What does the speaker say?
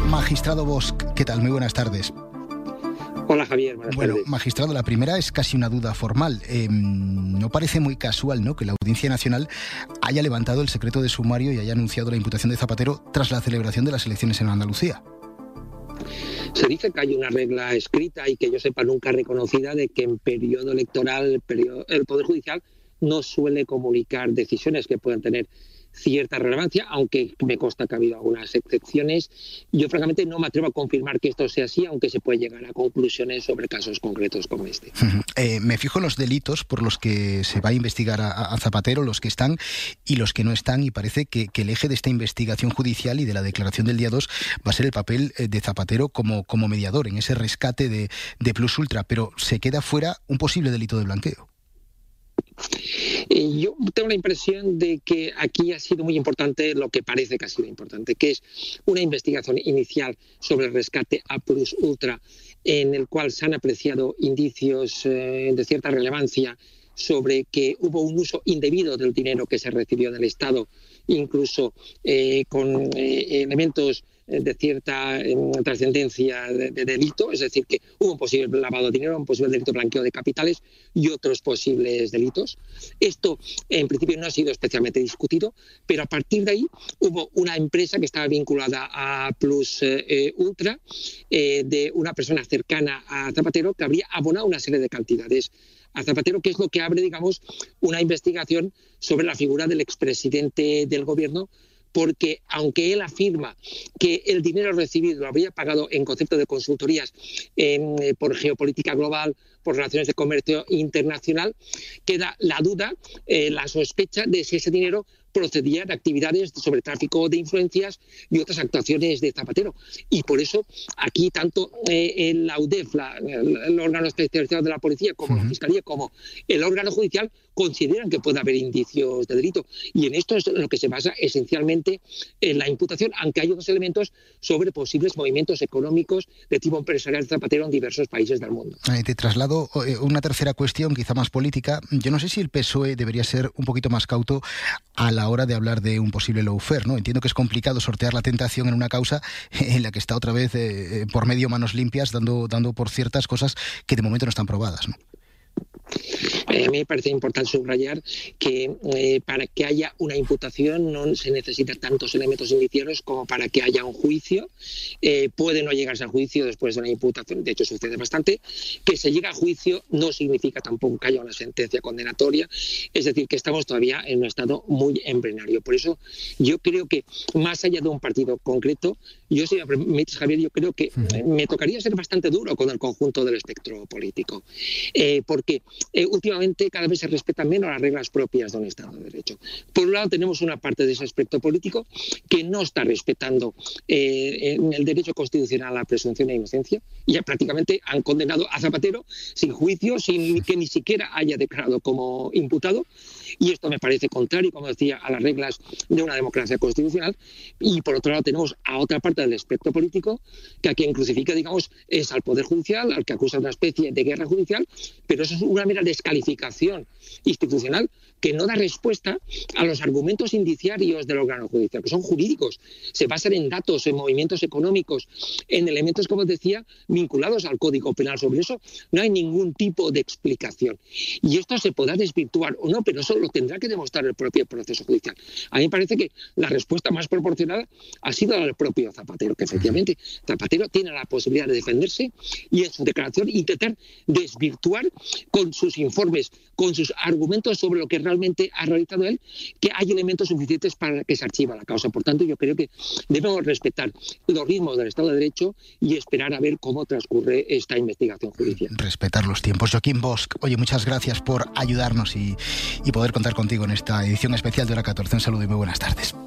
Magistrado Bosch, ¿qué tal? Muy buenas tardes. Hola Javier, buenas tardes. Magistrado, la primera es casi una duda formal. No parece muy casual, ¿no?, que la Audiencia Nacional haya levantado el secreto de sumario y haya anunciado la imputación de Zapatero tras la celebración de las elecciones en Andalucía. Se dice que hay una regla escrita y que yo sepa nunca reconocida de que en periodo electoral el Poder Judicial no suele comunicar decisiones que puedan tener cierta relevancia, aunque me consta que ha habido algunas excepciones. Yo francamente no me atrevo a confirmar que esto sea así, aunque se puede llegar a conclusiones sobre casos concretos como este. Me fijo en los delitos por los que se va a investigar a Zapatero, los que están y los que no están, y parece que el eje de esta investigación judicial y de la declaración del día 2 va a ser el papel de Zapatero como mediador en ese rescate de Plus Ultra, pero se queda fuera un posible delito de blanqueo. Yo tengo la impresión de que aquí ha sido muy importante lo que parece que ha sido importante, que es una investigación inicial sobre el rescate a Plus Ultra, en el cual se han apreciado indicios de cierta relevancia sobre que hubo un uso indebido del dinero que se recibió del Estado, incluso con elementos de cierta trascendencia de delito, es decir, que hubo un posible lavado de dinero, un posible delito de blanqueo de capitales y otros posibles delitos. Esto, en principio, no ha sido especialmente discutido, pero a partir de ahí hubo una empresa que estaba vinculada a Plus Ultra, de una persona cercana a Zapatero, que habría abonado una serie de cantidades a Zapatero, que es lo que abre, digamos, una investigación sobre la figura del expresidente del gobierno, porque aunque él afirma que el dinero recibido lo habría pagado en concepto de consultorías por geopolítica global, por relaciones de comercio internacional, queda la duda, la sospecha de si ese dinero procedía de actividades sobre tráfico de influencias y otras actuaciones de Zapatero. Y por eso aquí tanto la UDEF, el órgano especializado de la policía, como la Fiscalía, como el órgano judicial, consideran que puede haber indicios de delito. Y en esto es lo que se basa esencialmente en la imputación, aunque hay otros elementos sobre posibles movimientos económicos de tipo empresarial de Zapatero en diversos países del mundo. Te traslado una tercera cuestión, quizá más política. Yo no sé si el PSOE debería ser un poquito más cauto a la hora de hablar de un posible lawfare, ¿no? Entiendo que es complicado sortear la tentación en una causa en la que está otra vez por medio manos limpias, dando por ciertas cosas que de momento no están probadas, ¿no? A mí me parece importante subrayar que para que haya una imputación no se necesitan tantos elementos indiciarios como para que haya un juicio. Puede no llegarse a juicio después de una imputación, de hecho sucede bastante. Que se llegue a juicio no significa tampoco que haya una sentencia condenatoria, es decir, que estamos todavía en un estado muy embrionario. Por eso yo creo que más allá de un partido concreto, yo, si me permites, Javier, yo creo que me tocaría ser bastante duro con el conjunto del espectro político, porque últimamente cada vez se respetan menos las reglas propias de un Estado de Derecho. Por un lado tenemos una parte de ese espectro político que no está respetando el derecho constitucional a la presunción de inocencia, y ya prácticamente han condenado a Zapatero sin juicio, sin que ni siquiera haya declarado como imputado, y esto me parece contrario, como decía, a las reglas de una democracia constitucional. Y por otro lado tenemos a otra parte del espectro político que a quien crucifica, digamos, es al Poder Judicial, al que acusa de una especie de guerra judicial, pero eso es una mera descalificación institucional que no da respuesta a los argumentos indiciarios del órgano judicial, que son jurídicos, se basan en datos, en movimientos económicos, en elementos, como decía, vinculados al Código Penal. Sobre eso no hay ningún tipo de explicación. Y esto se podrá desvirtuar o no, pero eso lo tendrá que demostrar el propio proceso judicial. A mí me parece que la respuesta más proporcionada ha sido la del propio Zapatero, que efectivamente Zapatero tiene la posibilidad de defenderse y en su declaración intentar desvirtuar con sus informes, con sus argumentos sobre lo que realmente ha realizado él, que hay elementos suficientes para que se archiva la causa. Por tanto, yo creo que debemos respetar los ritmos del Estado de Derecho y esperar a ver cómo transcurre esta investigación judicial. Respetar los tiempos. Joaquín Bosch, oye, muchas gracias por ayudarnos y poder contar contigo en esta edición especial de Hora 14. Un saludo y muy buenas tardes.